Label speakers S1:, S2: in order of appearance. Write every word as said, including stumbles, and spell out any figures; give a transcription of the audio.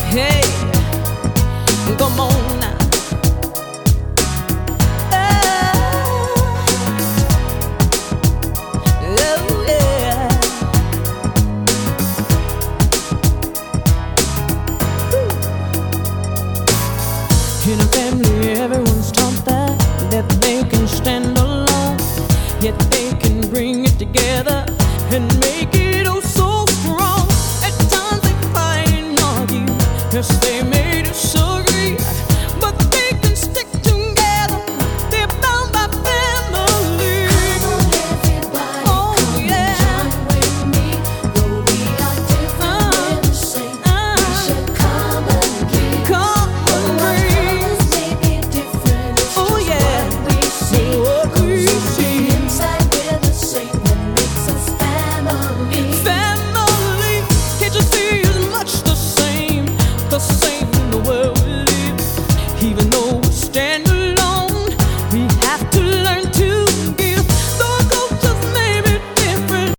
S1: Hey, come on now. Oh, oh yeah. In a family, everyone's taught that that they can stand alone, yet they can bring it together and make it.